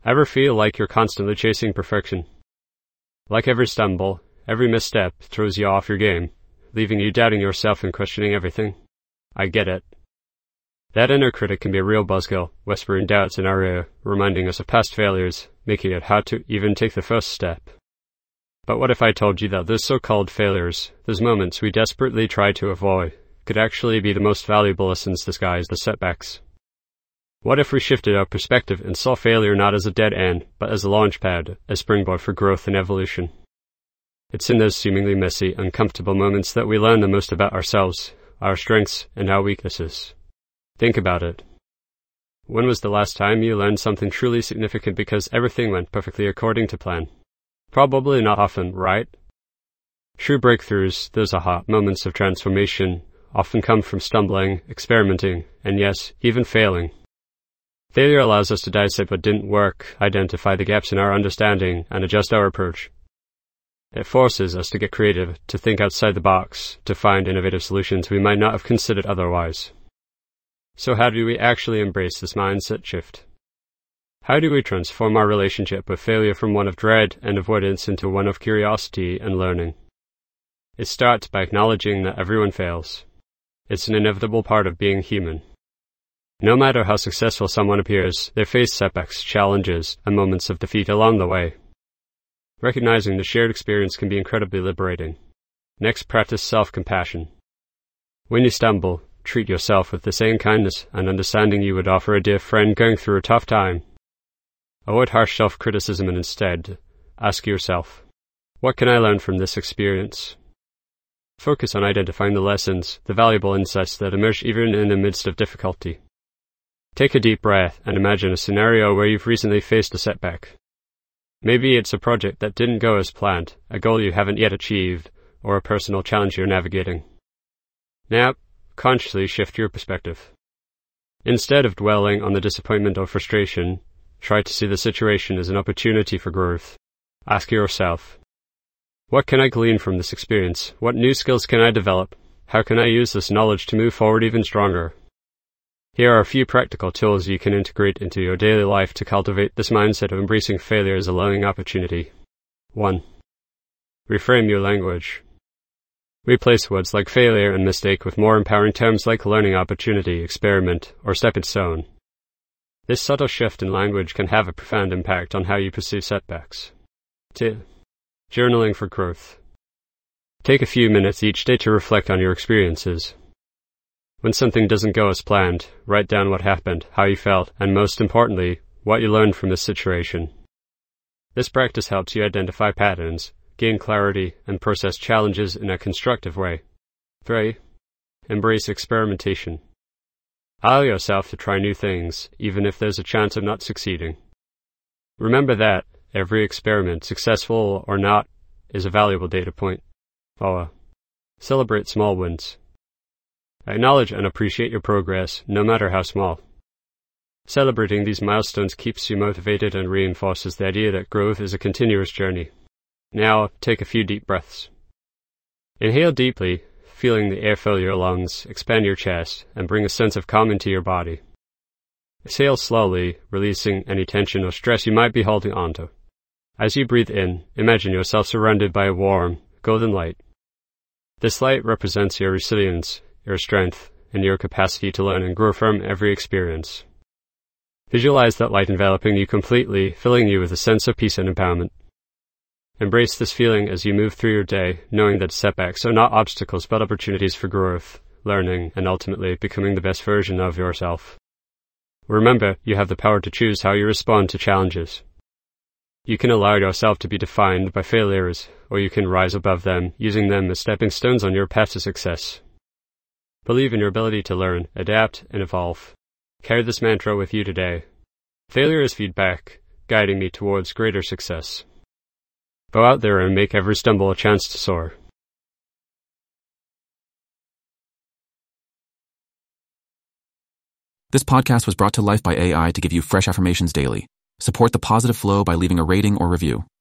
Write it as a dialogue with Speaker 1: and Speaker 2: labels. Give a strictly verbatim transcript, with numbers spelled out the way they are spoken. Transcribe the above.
Speaker 1: Ever feel like you're constantly chasing perfection? Like every stumble, every misstep throws you off your game, leaving you doubting yourself and questioning everything? I get it. That inner critic can be a real buzzkill, whispering doubts in our ear, reminding us of past failures, making it hard to even take the first step. But what if I told you that those so-called failures, those moments we desperately try to avoid, could actually be the most valuable lessons disguised as setbacks? What if we shifted our perspective and saw failure not as a dead end, but as a launch pad, a springboard for growth and evolution? It's in those seemingly messy, uncomfortable moments that we learn the most about ourselves, our strengths, and our weaknesses. Think about it. When was the last time you learned something truly significant because everything went perfectly according to plan? Probably not often, right? True breakthroughs, those aha moments of transformation, often come from stumbling, experimenting, and yes, even failing. Failure allows us to dissect what didn't work, identify the gaps in our understanding, and adjust our approach. It forces us to get creative, to think outside the box, to find innovative solutions we might not have considered otherwise. So how do we actually embrace this mindset shift? How do we transform our relationship with failure from one of dread and avoidance into one of curiosity and learning? It starts by acknowledging that everyone fails. It's an inevitable part of being human. No matter how successful someone appears, they face setbacks, challenges, and moments of defeat along the way. Recognizing the shared experience can be incredibly liberating. Next, practice self-compassion. When you stumble, treat yourself with the same kindness and understanding you would offer a dear friend going through a tough time. Avoid harsh self-criticism and instead, ask yourself, what can I learn from this experience? Focus on identifying the lessons, the valuable insights that emerge even in the midst of difficulty. Take a deep breath and imagine a scenario where you've recently faced a setback. Maybe it's a project that didn't go as planned, a goal you haven't yet achieved, or a personal challenge you're navigating. Now, consciously shift your perspective. Instead of dwelling on the disappointment or frustration, try to see the situation as an opportunity for growth. Ask yourself, what can I glean from this experience? What new skills can I develop? How can I use this knowledge to move forward even stronger? Here are a few practical tools you can integrate into your daily life to cultivate this mindset of embracing failure as a learning opportunity. one. Reframe your language. Replace words like failure and mistake with more empowering terms like learning opportunity, experiment, or stepping stone. This subtle shift in language can have a profound impact on how you perceive setbacks. two. Journaling for growth. Take a few minutes each day to reflect on your experiences. When something doesn't go as planned, write down what happened, how you felt, and most importantly, what you learned from this situation. This practice helps you identify patterns, gain clarity, and process challenges in a constructive way. three. Embrace experimentation. Allow yourself to try new things, even if there's a chance of not succeeding. Remember that every experiment, successful or not, is a valuable data point. four. Celebrate small wins. Acknowledge and appreciate your progress, no matter how small. Celebrating these milestones keeps you motivated and reinforces the idea that growth is a continuous journey. Now, take a few deep breaths. Inhale deeply, feeling the air fill your lungs, expand your chest, and bring a sense of calm into your body. Exhale slowly, releasing any tension or stress you might be holding onto. As you breathe in, imagine yourself surrounded by a warm, golden light. This light represents your resilience, your strength, and your capacity to learn and grow from every experience. Visualize that light enveloping you completely, filling you with a sense of peace and empowerment. Embrace this feeling as you move through your day, knowing that setbacks are not obstacles but opportunities for growth, learning, and ultimately becoming the best version of yourself. Remember, you have the power to choose how you respond to challenges. You can allow yourself to be defined by failures, or you can rise above them, using them as stepping stones on your path to success. Believe in your ability to learn, adapt, and evolve. Carry this mantra with you today. Failure is feedback, guiding me towards greater success. Go out there and make every stumble a chance to soar.
Speaker 2: This podcast was brought to life by A I to give you fresh affirmations daily. Support the positive flow by leaving a rating or review.